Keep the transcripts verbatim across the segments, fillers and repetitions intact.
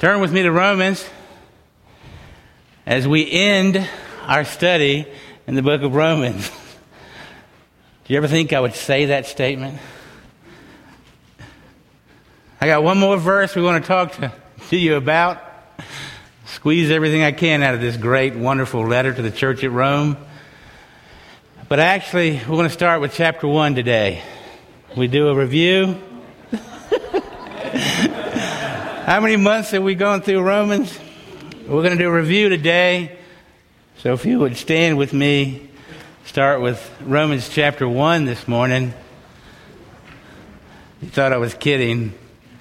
Turn with me to Romans as we end our study in the book of Romans. Do you ever think I would say that statement? I got one more verse we want to talk to, to you about. Squeeze everything I can out of this great, wonderful letter to the church at Rome. But actually, we're going to start with chapter one today. We do a review. How many months have we gone through Romans? We're going to do a review today. So if you would stand with me, start with Romans chapter one this morning. You thought I was kidding.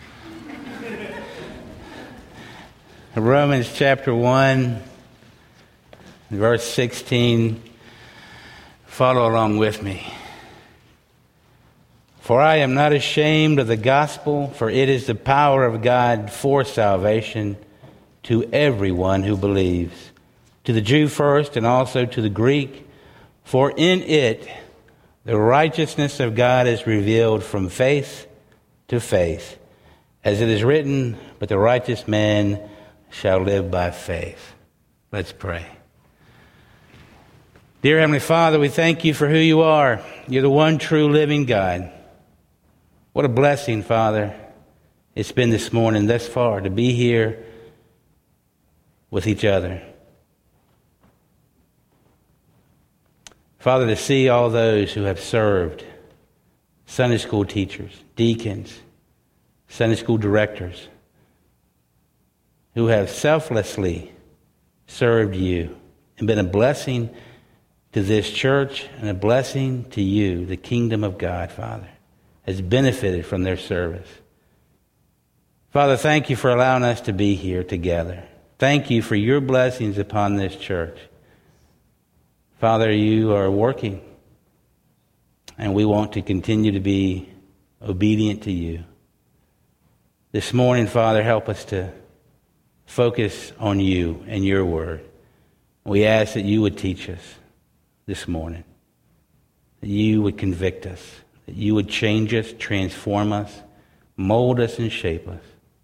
Romans chapter one, verse sixteen. Follow along with me. For I am not ashamed of the gospel, for it is the power of God for salvation to everyone who believes, to the Jew first and also to the Greek. For in it the righteousness of God is revealed from faith to faith, as it is written, but the righteous man shall live by faith. Let's pray. Dear Heavenly Father, we thank you for who you are. You're the one true living God. What a blessing, Father, it's been this morning thus far to be here with each other. Father, to see all those who have served, Sunday school teachers, deacons, Sunday school directors, who have selflessly served you and been a blessing to this church and a blessing to you, the kingdom of God, Father, has benefited from their service. Father, thank you for allowing us to be here together. Thank you for your blessings upon this church. Father, you are working, and we want to continue to be obedient to you. This morning, Father, help us to focus on you and your word. We ask that you would teach us this morning, that you would convict us, that you would change us, transform us, mold us, and shape us,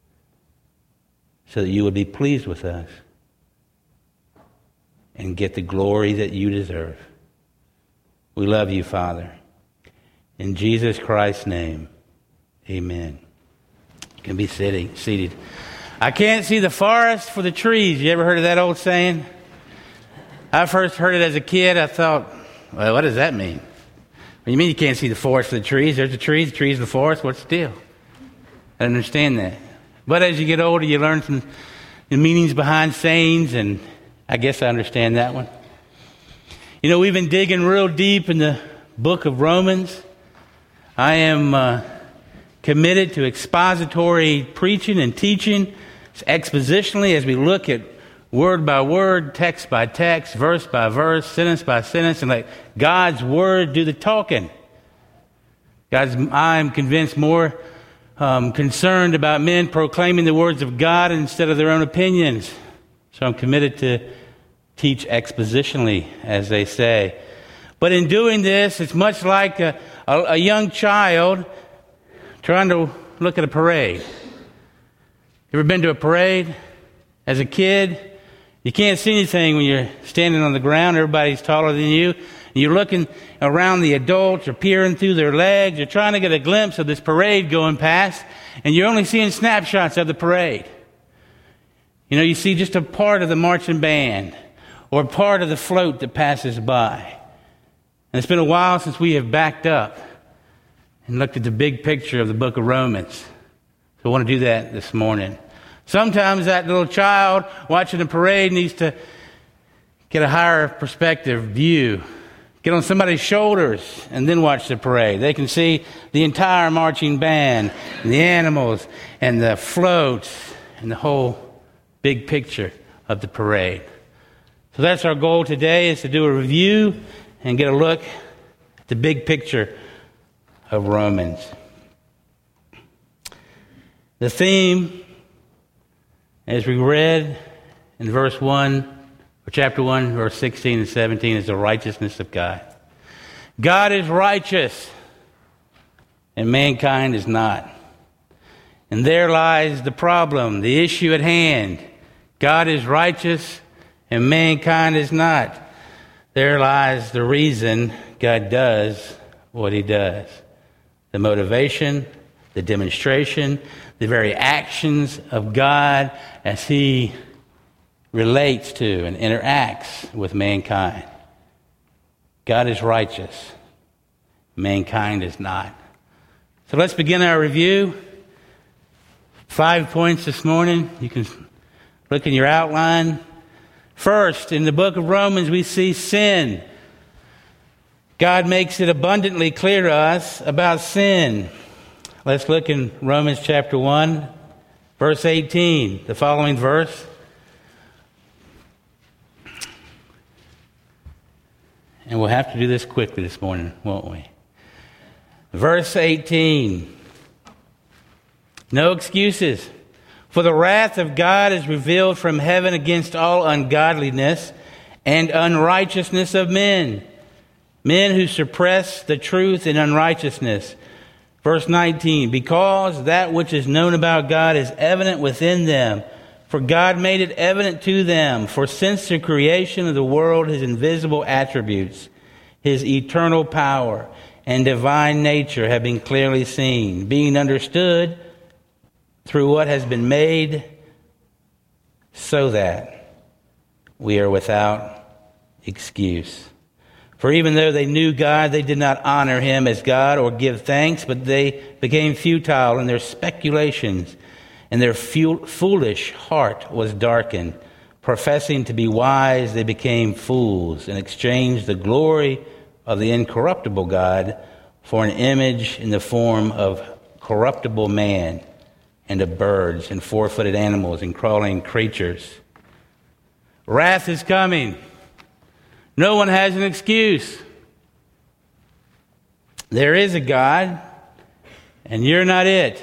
so that you would be pleased with us and get the glory that you deserve. We love you, Father. In Jesus Christ's name, amen. You can be sitting, seated. I can't see the forest for the trees. You ever heard of that old saying? I first heard it as a kid. I thought, well, what does that mean? What do you mean you can't see the forest for the trees? There's the trees, the trees, the forest. What's the deal? I don't understand that. But as you get older, you learn some the meanings behind sayings, and I guess I understand that one. You know, we've been digging real deep in the book of Romans. I am uh, committed to expository preaching and teaching expositionally as we look at word by word, text by text, verse by verse, sentence by sentence, and let God's word do the talking. God's, I'm convinced, more um, concerned about men proclaiming the words of God instead of their own opinions. So I'm committed to teach expositionally, as they say. But in doing this, it's much like a, a, a young child trying to look at a parade. You ever been to a parade as a kid? You can't see anything when you're standing on the ground. Everybody's taller than you. And you're looking around the adults or peering through their legs. You're trying to get a glimpse of this parade going past, and you're only seeing snapshots of the parade. You know, you see just a part of the marching band or part of the float that passes by. And it's been a while since we have backed up and looked at the big picture of the book of Romans. So I want to do that this morning. Sometimes that little child watching the parade needs to get a higher perspective view. Get on somebody's shoulders and then watch the parade. They can see the entire marching band and the animals and the floats and the whole big picture of the parade. So that's our goal today, is to do a review and get a look at the big picture of Romans. The theme, as we read in verse one, or chapter one, verse sixteen and seventeen, is the righteousness of God. God is righteous, and mankind is not. And there lies the problem, the issue at hand. God is righteous and mankind is not. There lies the reason God does what he does. The motivation, the demonstration, the very actions of God as he relates to and interacts with mankind. God is righteous. Mankind is not. So let's begin our review. Five points this morning. You can look in your outline. First, in the book of Romans, we see sin. God makes it abundantly clear to us about sin. Let's look in Romans chapter one, verse eighteen, the following verse. And we'll have to do this quickly this morning, won't we? Verse eighteen. No excuses. For the wrath of God is revealed from heaven against all ungodliness and unrighteousness of men, men who suppress the truth in unrighteousness. Verse nineteen, because that which is known about God is evident within them, for God made it evident to them. For since the creation of the world, his invisible attributes, his eternal power and divine nature have been clearly seen, being understood through what has been made, so that we are without excuse. For even though they knew God, they did not honor him as God or give thanks, but they became futile in their speculations, and their foolish heart was darkened. Professing to be wise, they became fools and exchanged the glory of the incorruptible God for an image in the form of corruptible man, and of birds and four-footed animals and crawling creatures. Wrath is coming. No one has an excuse. There is a God, and you're not it.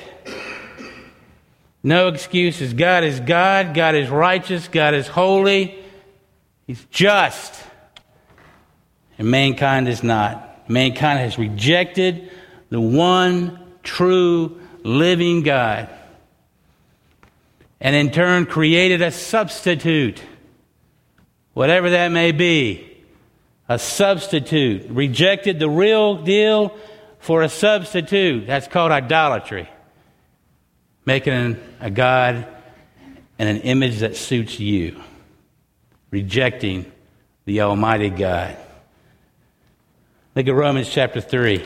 No excuses. God is God. God is righteous. God is holy. He's just. And mankind is not. Mankind has rejected the one true living God, and in turn created a substitute, whatever that may be, a substitute. Rejected the real deal for a substitute. That's called idolatry. Making a God and an image that suits you. Rejecting the Almighty God. Look at Romans chapter three.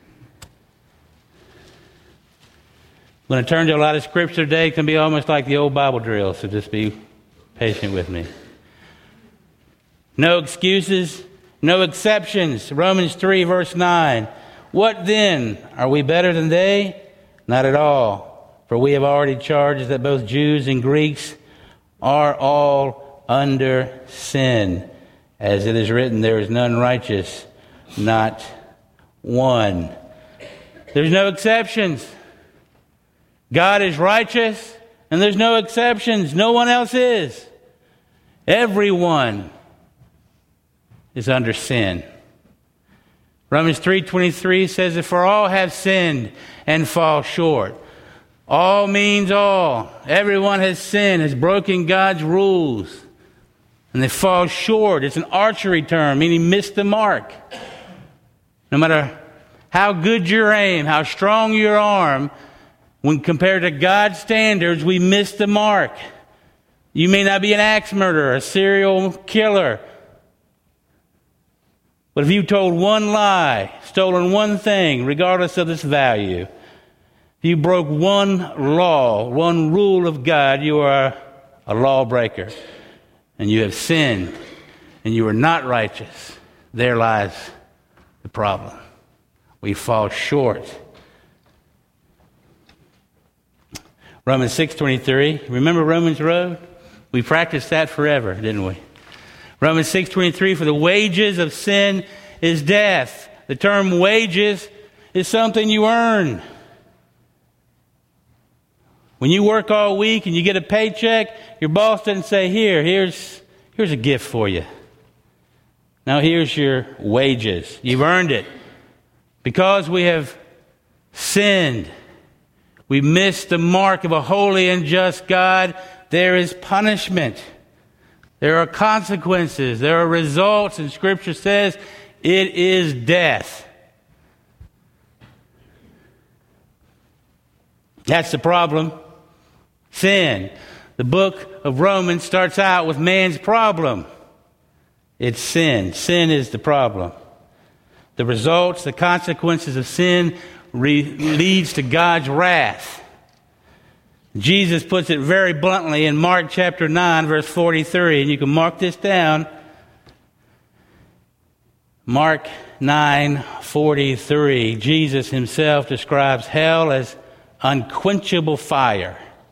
I'm going to turn to a lot of scripture today. It can be almost like the old Bible drill, so just be patient with me. No excuses, no exceptions. Romans three, verse nine. What then? Are we better than they? Not at all. For we have already charged that both Jews and Greeks are all under sin. As it is written, there is none righteous, not one. There's no exceptions. God is righteous, and there's no exceptions. No one else is. Everyone is under sin. Romans three twenty-three says that for all have sinned and fall short. All means all. Everyone has sinned, has broken God's rules, and they fall short. It's an archery term, meaning miss the mark. No matter how good your aim, how strong your arm, when compared to God's standards, we miss the mark. You may not be an axe murderer, a serial killer, but if you told one lie, stolen one thing, regardless of its value, if you broke one law, one rule of God, you are a lawbreaker, and you have sinned, and you are not righteous. There lies the problem. We fall short. Romans six twenty-three. Remember Romans Road? We practiced that forever, didn't we? Romans six twenty-three, for the wages of sin is death. The term wages is something you earn. When you work all week and you get a paycheck, your boss doesn't say, here, here's, here's a gift for you. Now here's your wages. You've earned it. Because we have sinned, we miss the mark of a holy and just God, there is punishment. There are consequences. There are results. And Scripture says it is death. That's the problem. Sin. The book of Romans starts out with man's problem. It's sin. Sin is the problem. The results, the consequences of sin re- leads to God's wrath. Jesus puts it very bluntly in Mark chapter nine, verse forty-three, and you can mark this down. Mark nine forty-three, Jesus himself describes hell as unquenchable fire.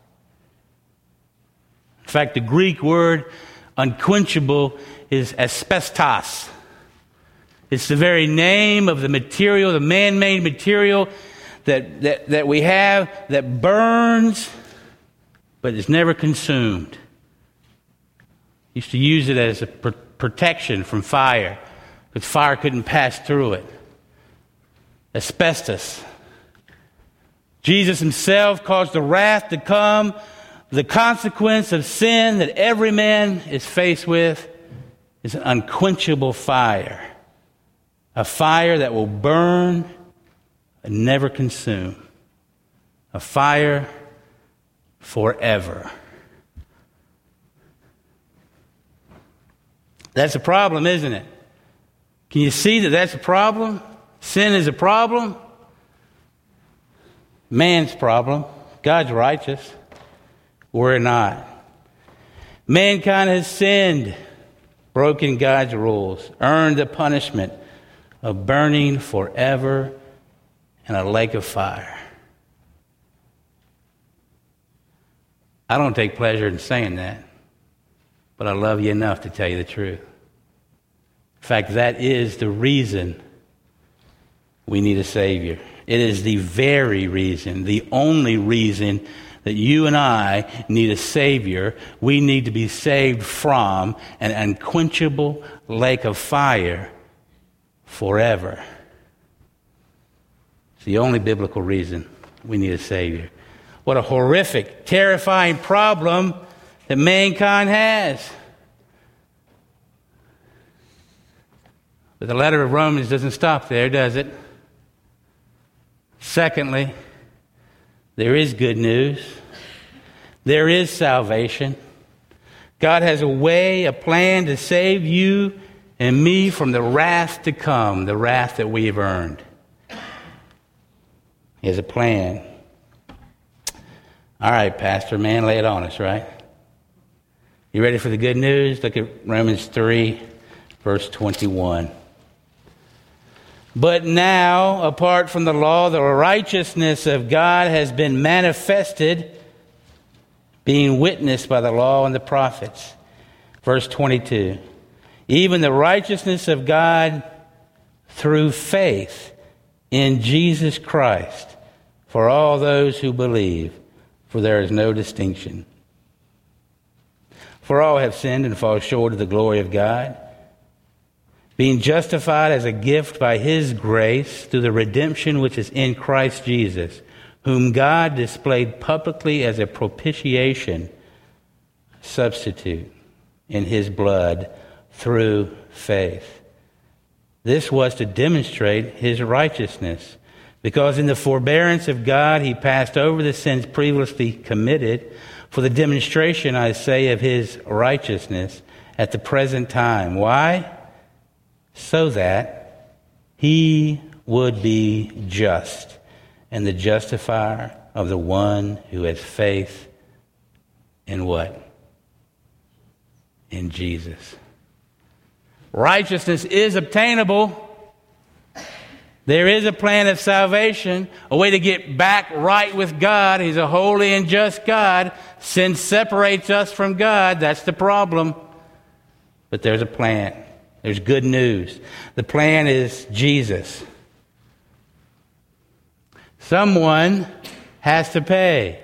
In fact, the Greek word unquenchable is asbestos. It's the very name of the material, the man-made material that, that, that we have that burns, but is never consumed. Used to use it as a pr- protection from fire, because fire couldn't pass through it. Asbestos. Jesus himself caused the wrath to come. The consequence of sin that every man is faced with is an unquenchable fire. A fire that will burn and never consume. A fire forever. That's a problem, isn't it? Can you see that that's a problem? Sin is a problem. Man's problem. God's righteous. We're not. Mankind has sinned, broken God's rules, earned the punishment of burning forever in a lake of fire. I don't take pleasure in saying that, but I love you enough to tell you the truth. In fact, that is the reason we need a Savior. It is the very reason, the only reason that you and I need a Savior. We need to be saved from an unquenchable lake of fire forever. It's the only biblical reason we need a Savior. What a horrific, terrifying problem that mankind has. But the letter of Romans doesn't stop there, does it? Secondly, there is good news. There is salvation. God has a way, a plan to save you and me from the wrath to come, the wrath that we have earned. He has a plan. All right, Pastor, man, lay it on us, right? You ready for the good news? Look at Romans three, verse twenty-one. But now, apart from the law, the righteousness of God has been manifested, being witnessed by the law and the prophets. Verse twenty-two. Even the righteousness of God through faith in Jesus Christ for all those who believe, for there is no distinction. For all have sinned and fall short of the glory of God, being justified as a gift by his grace through the redemption which is in Christ Jesus, whom God displayed publicly as a propitiation substitute in his blood through faith. This was to demonstrate his righteousness, because in the forbearance of God he passed over the sins previously committed for the demonstration, I say, of his righteousness at the present time. Why? So that he would be just and the justifier of the one who has faith in what? In Jesus. Righteousness is obtainable. There is a plan of salvation, a way to get back right with God. He's a holy and just God. Sin separates us from God. That's the problem. But there's a plan. There's good news. The plan is Jesus. Someone has to pay.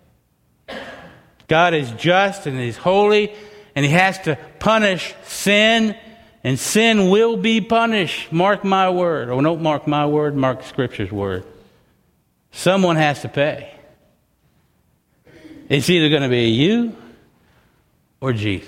God is just and he's holy, and he has to punish sin, and sin will be punished. Mark my word. Or don't mark my word, mark Scripture's word. Someone has to pay. It's either going to be you or Jesus.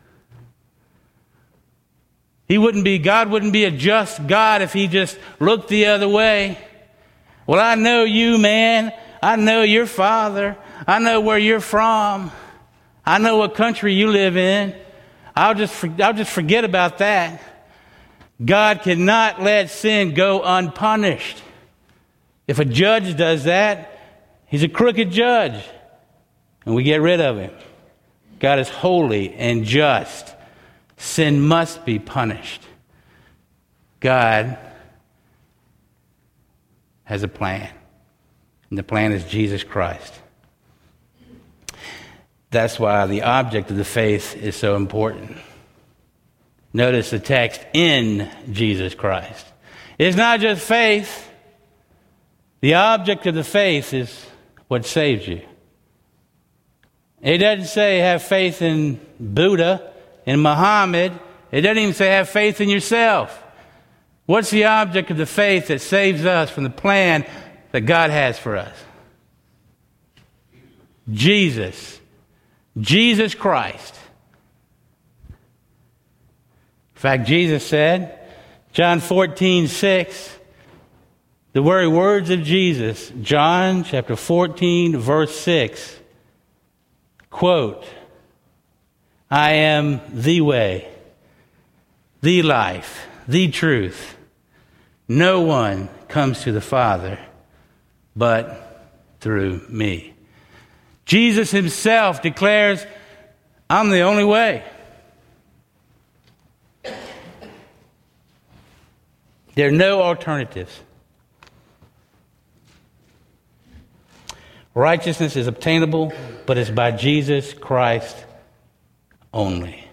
He wouldn't be, God wouldn't be a just God if he just looked the other way. Well, I know you, man. I know your father. I know where you're from. I know what country you live in. I'll just, I'll just forget about that. God cannot let sin go unpunished. If a judge does that, he's a crooked judge, and we get rid of him. God is holy and just. Sin must be punished. God has a plan, and the plan is Jesus Christ. That's why the object of the faith is so important. Notice the text, in Jesus Christ. It's not just faith. The object of the faith is what saves you. It doesn't say have faith in Buddha, in Muhammad. It doesn't even say have faith in yourself. What's the object of the faith that saves us from the plan that God has for us? Jesus. Jesus Christ. In fact, Jesus said, John fourteen six, the very words of Jesus, John chapter fourteen, verse six, quote, I am the way, the life, the truth. No one comes to the Father but through me. Jesus himself declares, I'm the only way. There are no alternatives. Righteousness is obtainable, but it's by Jesus Christ only.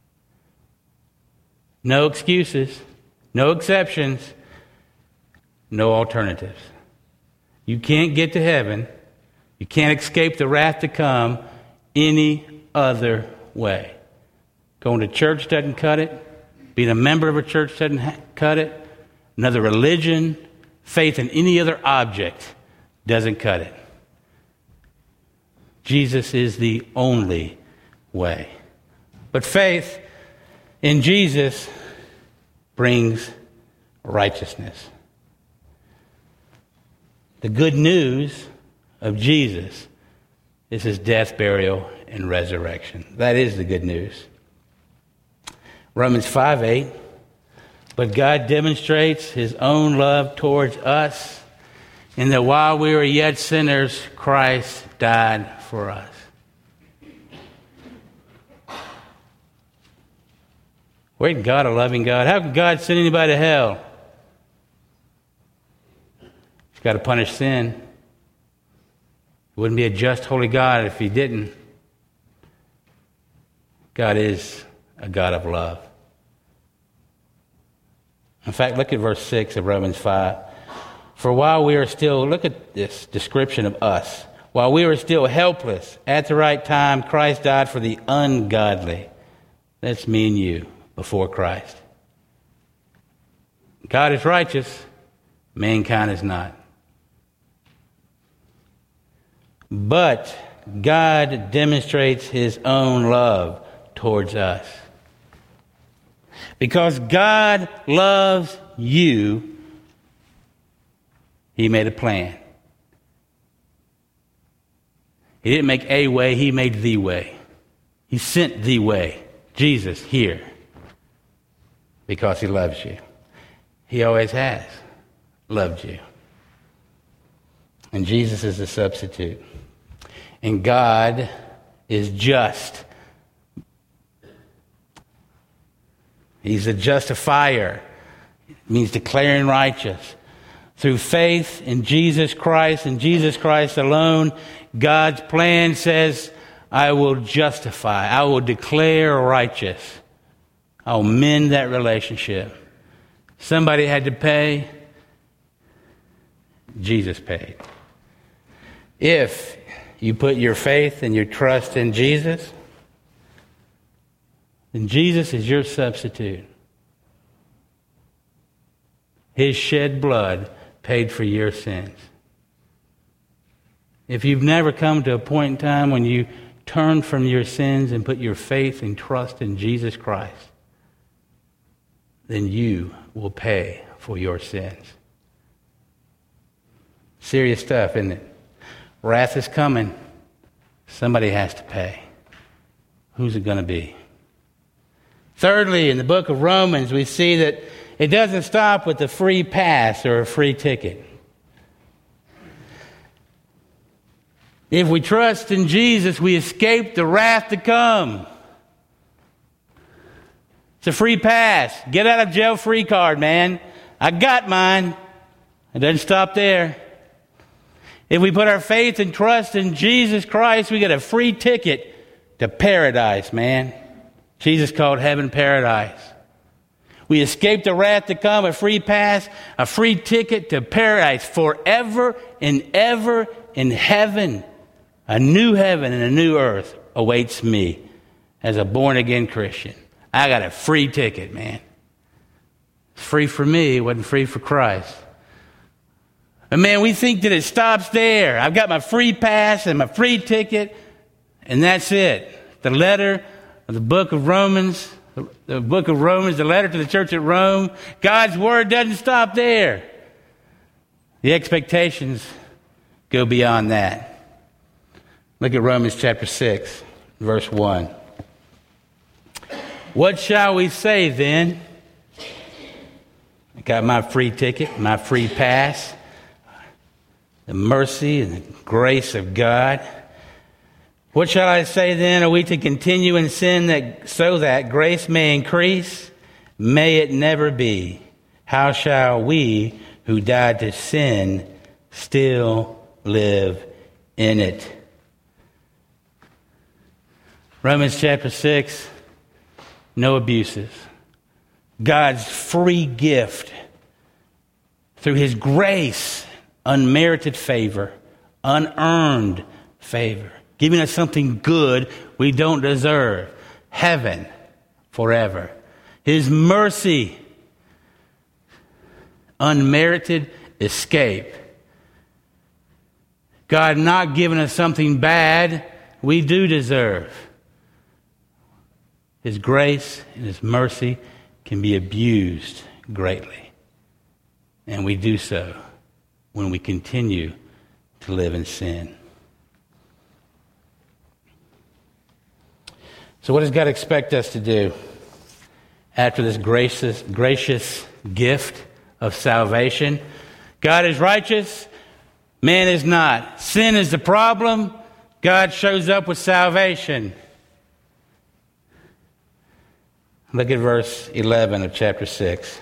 No excuses, no exceptions, no alternatives. You can't get to heaven, you can't escape the wrath to come any other way. Going to church doesn't cut it. Being a member of a church doesn't ha- cut it. Another religion, faith in any other object doesn't cut it. Jesus is the only way. But faith in Jesus brings righteousness. The good news of Jesus is his death, burial, and resurrection. That is the good news. Romans five eight, but God demonstrates his own love towards us in that while we were yet sinners, Christ died for us. Wait, God, a loving God. How can God send anybody to hell? He's got to punish sin. He wouldn't be a just, holy God if he didn't. God is a God of love. In fact, look at verse six of Romans five. For while we are still, look at this description of us. While we were still helpless, at the right time, Christ died for the ungodly. That's me and you before Christ. God is righteous, mankind is not. But God demonstrates his own love towards us. Because God loves you, he made a plan. He didn't make a way, he made the way. He sent the way, Jesus, here. Because he loves you. He always has loved you. And Jesus is the substitute. And God is just. He's a justifier. It means declaring righteous. Through faith in Jesus Christ and Jesus Christ alone, God's plan says, I will justify. I will declare righteous. I'll mend that relationship. Somebody had to pay. Jesus paid. If you put your faith and your trust in Jesus, then Jesus is your substitute. His shed blood paid for your sins. If you've never come to a point in time when you turn from your sins and put your faith and trust in Jesus Christ, then you will pay for your sins. Serious stuff, isn't it? Wrath is coming. Somebody has to pay. Who's it going to be? Thirdly, in the book of Romans, we see that it doesn't stop with a free pass or a free ticket. If we trust in Jesus, we escape the wrath to come. It's a free pass. Get out of jail free card, man. I got mine. It doesn't stop there. If we put our faith and trust in Jesus Christ, we get a free ticket to paradise, man. Jesus called heaven paradise. We escape the wrath to come, a free pass, a free ticket to paradise forever and ever in heaven. A new heaven and a new earth awaits me as a born-again Christian. I got a free ticket, man. It's free for me. It wasn't free for Christ. And man, we think that it stops there. I've got my free pass and my free ticket, and that's it. The letter of the book of Romans, the book of Romans, the letter to the church at Rome, God's word doesn't stop there. The expectations go beyond that. Look at Romans chapter six, verse one. What shall we say then? I got my free ticket, my free pass, the mercy and the grace of God. What shall I say then? Are we to continue in sin that so that grace may increase? May it never be. How shall we who died to sin still live in it? Romans chapter six, no abuses. God's free gift through his grace, unmerited favor, unearned favor, giving us something good we don't deserve, heaven forever. His mercy, unmerited escape. God not giving us something bad we do deserve. His grace and his mercy can be abused greatly. And we do so when we continue to live in sin. So what does God expect us to do after this gracious, gracious gift of salvation? God is righteous, man is not. Sin is the problem. God shows up with salvation. Look at verse eleven of chapter six.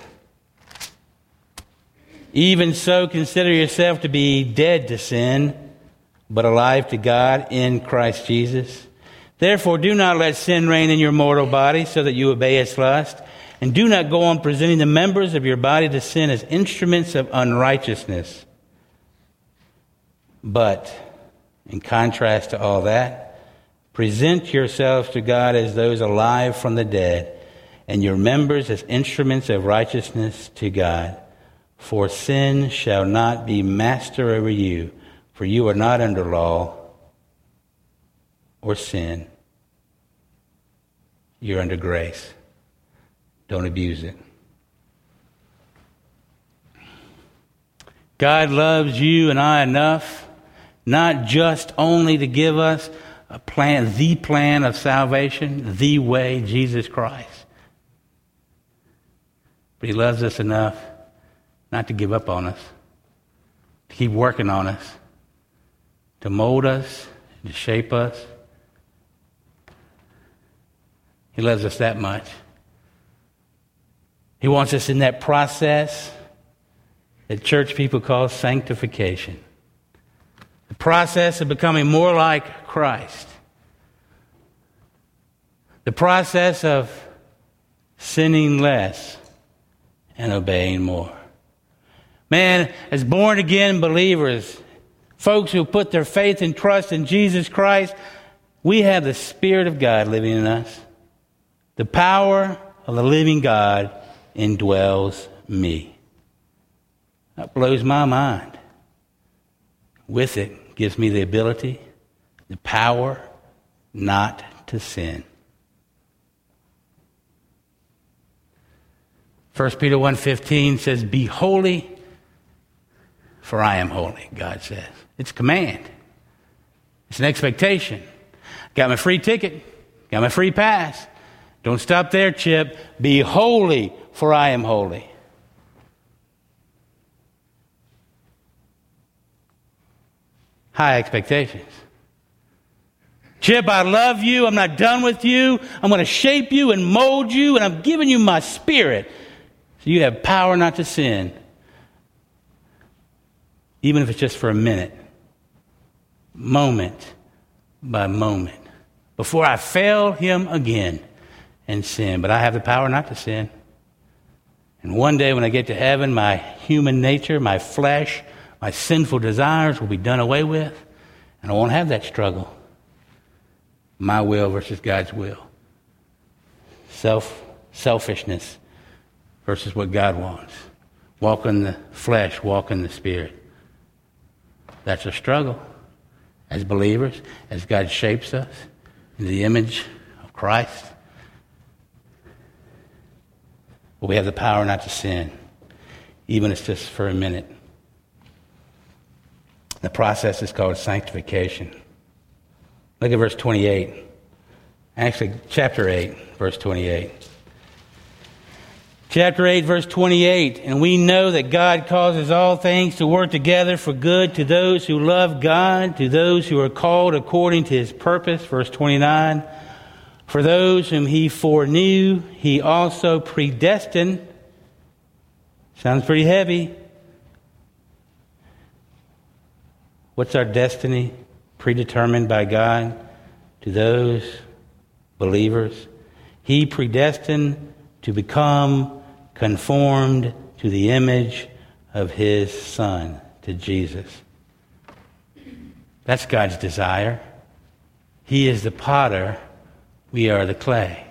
Even so, consider yourself to be dead to sin, but alive to God in Christ Jesus. Therefore, do not let sin reign in your mortal body so that you obey its lust. And do not go on presenting the members of your body to sin as instruments of unrighteousness. But, in contrast to all that, present yourselves to God as those alive from the dead, and your members as instruments of righteousness to God. For sin shall not be master over you, for you are not under law or sin. You're under grace. Don't abuse it. God loves you and I enough, not just only to give us a plan, the plan of salvation, the way, Jesus Christ. But he loves us enough not to give up on us, to keep working on us, to mold us, to shape us. He loves us that much. He wants us in that process that church people call sanctification. The process of becoming more like Christ. The process of sinning less and obeying more. Man, as born-again believers, folks who put their faith and trust in Jesus Christ, we have the Spirit of God living in us. The power of the living God indwells me. That blows my mind. With it gives me the ability, the power not to sin. First Peter one fifteen says, be holy, for I am holy, God says. It's a command. It's an expectation. Got my free ticket. Got my free pass. Don't stop there, Chip. Be holy, for I am holy. High expectations. Chip, I love you. I'm not done with you. I'm going to shape you and mold you, and I'm giving you my spirit so you have power not to sin, even if it's just for a minute, moment by moment, before I fail him again and sin. But I have the power not to sin. And one day when I get to heaven, my human nature, my flesh, my sinful desires will be done away with, and I won't have that struggle. My will versus God's will. Self, selfishness versus what God wants. Walk in the flesh, walk in the Spirit. That's a struggle as believers, as God shapes us in the image of Christ. But we have the power not to sin, even if it's just for a minute. The process is called sanctification. Look at verse twenty-eight. Actually, chapter eight, verse twenty-eight. Chapter eight, verse twenty-eight. And we know that God causes all things to work together for good to those who love God, to those who are called according to his purpose. Verse twenty-nine. For those whom he foreknew, he also predestined. Sounds pretty heavy. What's our destiny? Predetermined by God to those believers. He predestined to become conformed to the image of his Son, to Jesus. That's God's desire. He is the potter. We are the clay.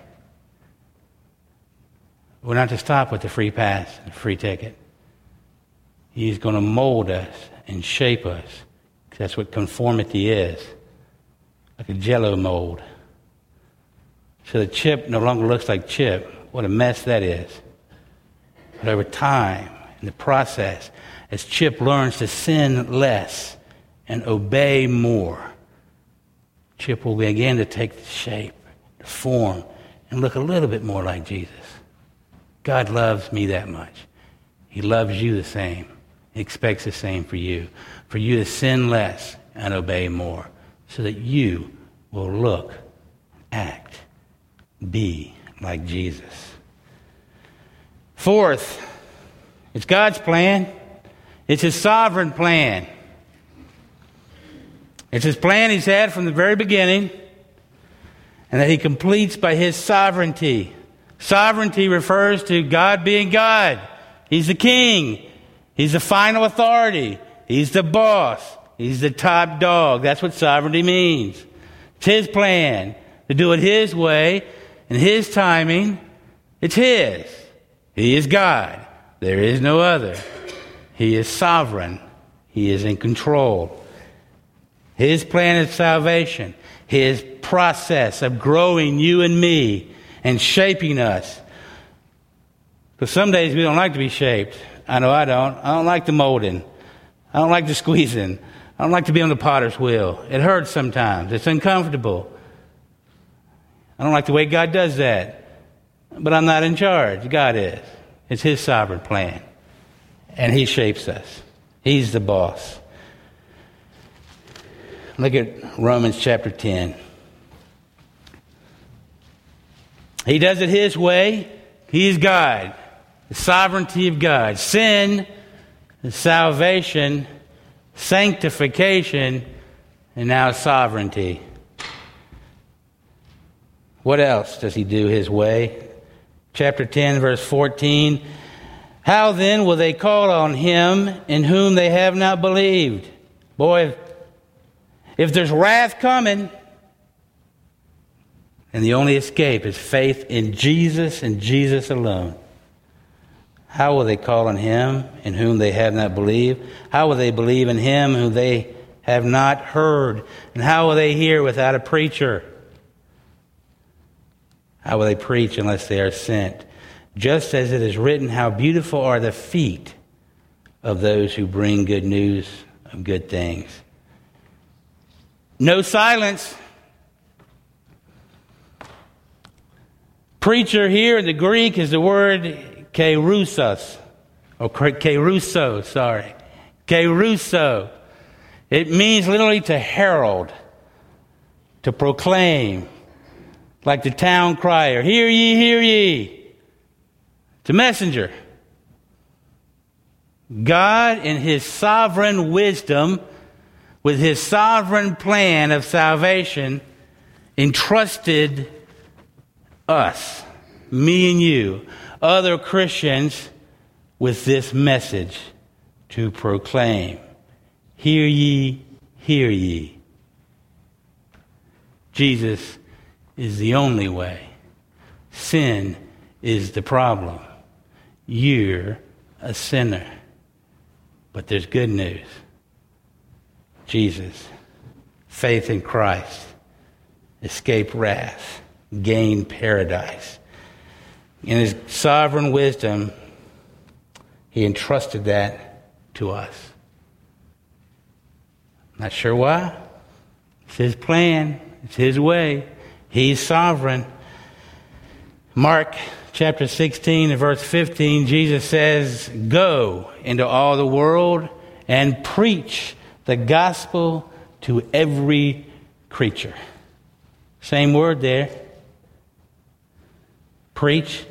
We're not to stop with the free pass and free ticket. He's going to mold us and shape us. That's what conformity is, like a Jell-O mold. So the chip no longer looks like chip. What a mess that is. But over time, in the process, as Chip learns to sin less and obey more, Chip will begin to take the shape, the form, and look a little bit more like Jesus. God loves me that much. He loves you the same. He expects the same for you. For you to sin less and obey more, so that you will look, act, be like Jesus. Fourth, it's God's plan. It's his sovereign plan. It's his plan he's had from the very beginning, and that he completes by his sovereignty. Sovereignty refers to God being God. He's the king. He's the final authority. He's the boss. He's the top dog. That's what sovereignty means. It's his plan to do it his way and his timing. It's his. He is God. There is no other. He is sovereign. He is in control. His plan is salvation. His process of growing you and me and shaping us. Because some days we don't like to be shaped. I know I don't. I don't like the molding. I don't like the squeezing. I don't like to be on the potter's wheel. It hurts sometimes. It's uncomfortable. I don't like the way God does that. But I'm not in charge. God is. It's his sovereign plan. And he shapes us. He's the boss. Look at Romans chapter ten. He does it his way. He is God. The sovereignty of God. Sin, salvation, sanctification, and now sovereignty. What else does he do his way? Chapter ten, verse fourteen. How then will they call on him in whom they have not believed? Boy, if there's wrath coming, and the only escape is faith in Jesus and Jesus alone, how will they call on him in whom they have not believed? How will they believe in him whom they have not heard. And how will they hear without a preacher? How will they preach unless they are sent? Just as it is written, how beautiful are the feet of those who bring good news of good things. No silence. Preacher here in the Greek is the word kerusos, or keruso, sorry. Keruso. It means literally to herald, to proclaim, like the town crier, hear ye, hear ye. It's a messenger. God, in his sovereign wisdom, with his sovereign plan of salvation, entrusted us, me and you, other Christians, with this message to proclaim. Hear ye, hear ye. Jesus is the only way. Sin is the problem. You're a sinner. But there's good news. Jesus, faith in Christ, escape wrath, gain paradise. In his sovereign wisdom, he entrusted that to us. Not sure why. It's his plan. It's his way. He's sovereign. Mark chapter sixteen and verse fifteen, Jesus says, go into all the world and preach the gospel to every creature. Same word there. Preach.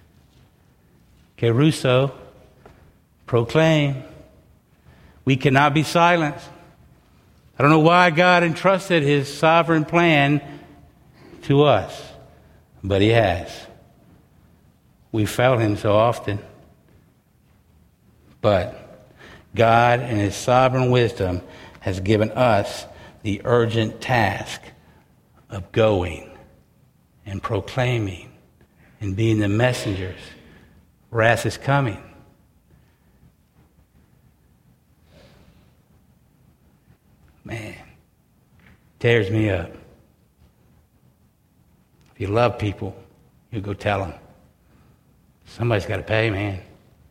Keruso. Proclaim. We cannot be silenced. I don't know why God entrusted his sovereign plan to us, but he has. We failed him so often. But God, in his sovereign wisdom, has given us the urgent task of going and proclaiming and being the messengers. Wrath is coming. Man, tears me up. If you love people, you go tell them. Somebody's got to pay, man.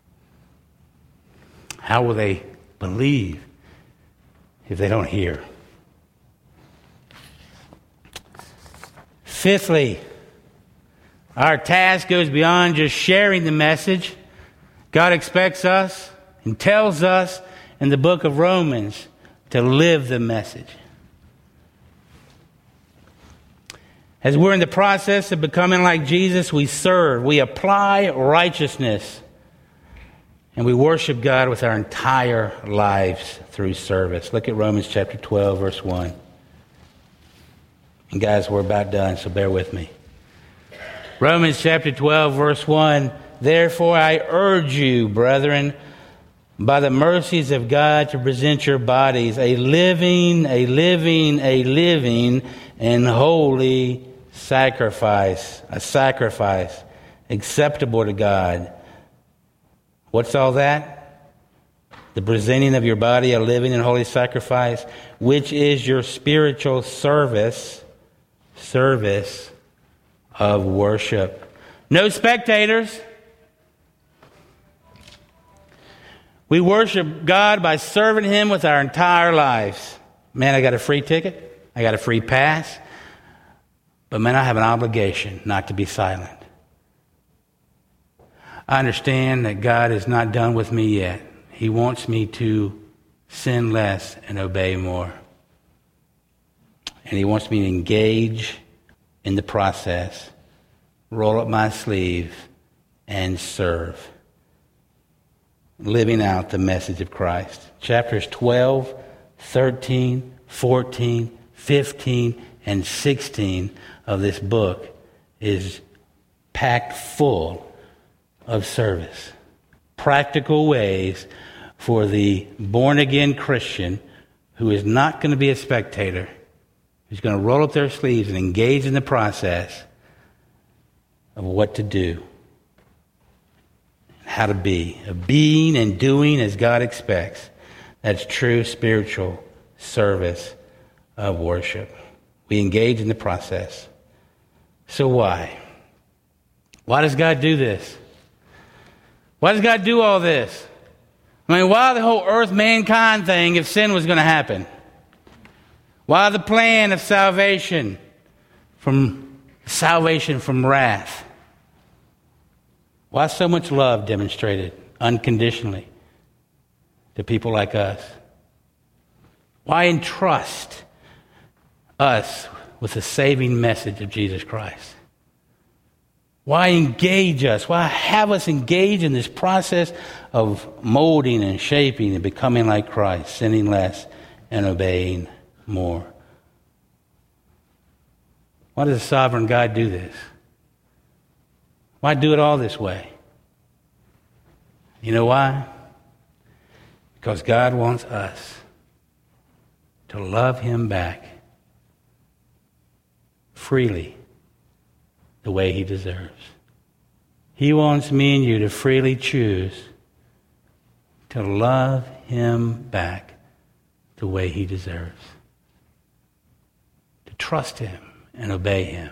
How will they believe if they don't hear? Fifthly, our task goes beyond just sharing the message. God expects us and tells us in the book of Romans to live the message. As we're in the process of becoming like Jesus, we serve, we apply righteousness, and we worship God with our entire lives through service. Look at Romans chapter twelve, verse one. And guys, we're about done, so bear with me. Romans chapter twelve, verse one. Therefore I urge you, brethren, by the mercies of God, to present your bodies a living, a living, a living, and holy sacrifice, a sacrifice acceptable to God. What's all that? The presenting of your body a living and holy sacrifice, which is your spiritual service, service of worship. No spectators. We worship God by serving him with our entire lives. Man, I got a free ticket. I got a free pass. But man, I have an obligation not to be silent. I understand that God is not done with me yet. He wants me to sin less and obey more. And he wants me to engage in the process, roll up my sleeve, and serve. Living out the message of Christ. Chapters twelve, thirteen, fourteen, fifteen, and sixteen of this book is packed full of service. Practical ways for the born-again Christian who is not going to be a spectator, who's going to roll up their sleeves and engage in the process of what to do, how to be, of being and doing as God expects. That's true spiritual service of worship. We engage in the process. So why? Why does God do this? Why does God do all this? I mean, why the whole earth mankind thing if sin was going to happen? Why the plan of salvation from salvation from wrath? Why so much love demonstrated unconditionally to people like us? Why entrust us with the saving message of Jesus Christ? Why engage us? Why have us engage in this process of molding and shaping and becoming like Christ, sinning less and obeying more? Why does the sovereign God do this? Why do it all this way? You know why? Because God wants us to love Him back freely the way He deserves. He wants me and you to freely choose to love Him back the way He deserves. To trust Him and obey Him.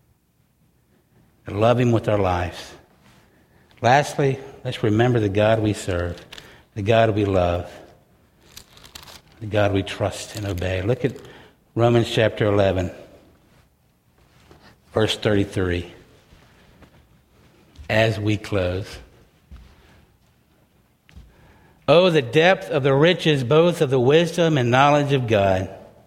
To love Him with our lives. Lastly, let's remember the God we serve, the God we love, the God we trust and obey. Look at Romans chapter eleven, verse thirty-three. As we close. Oh, the depth of the riches both of the wisdom and knowledge of God.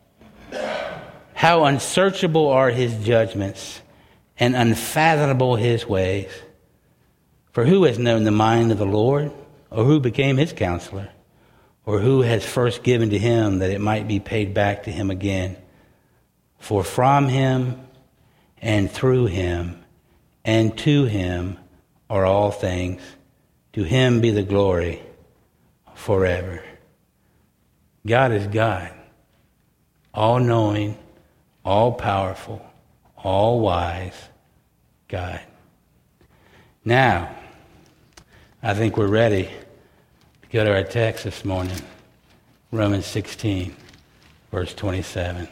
How unsearchable are His judgments and unfathomable His ways. For who has known the mind of the Lord? Or who became His counselor? Or who has first given to Him that it might be paid back to Him again? For from Him and through Him and to Him are all things. To Him be the glory forever. God is God, all-knowing, all-powerful, all-wise God. Now, I think we're ready to go to our text this morning, Romans sixteen, verse twenty-seven.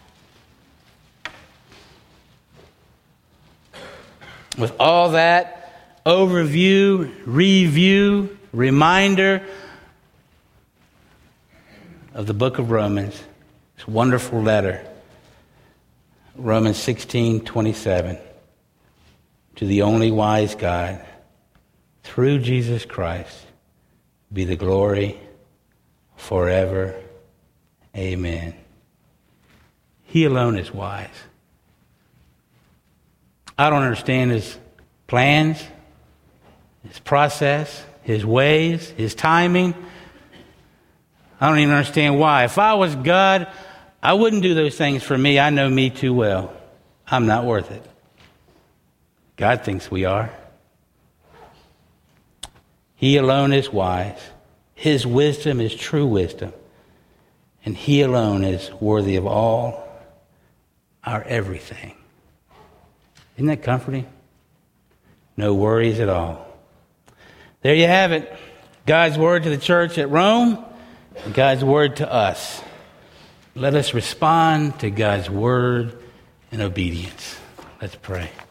With all that overview, review, reminder of the book of Romans, this wonderful letter, Romans sixteen, twenty-seven, to the only wise God, through Jesus Christ, be the glory forever. Amen. He alone is wise. I don't understand His plans, His process, His ways, His timing. I don't even understand why. If I was God, I wouldn't do those things for me. I know me too well. I'm not worth it. God thinks we are. He alone is wise. His wisdom is true wisdom. And He alone is worthy of all our everything. Isn't that comforting? No worries at all. There you have it. God's word to the church at Rome, and God's word to us. Let us respond to God's word in obedience. Let's pray.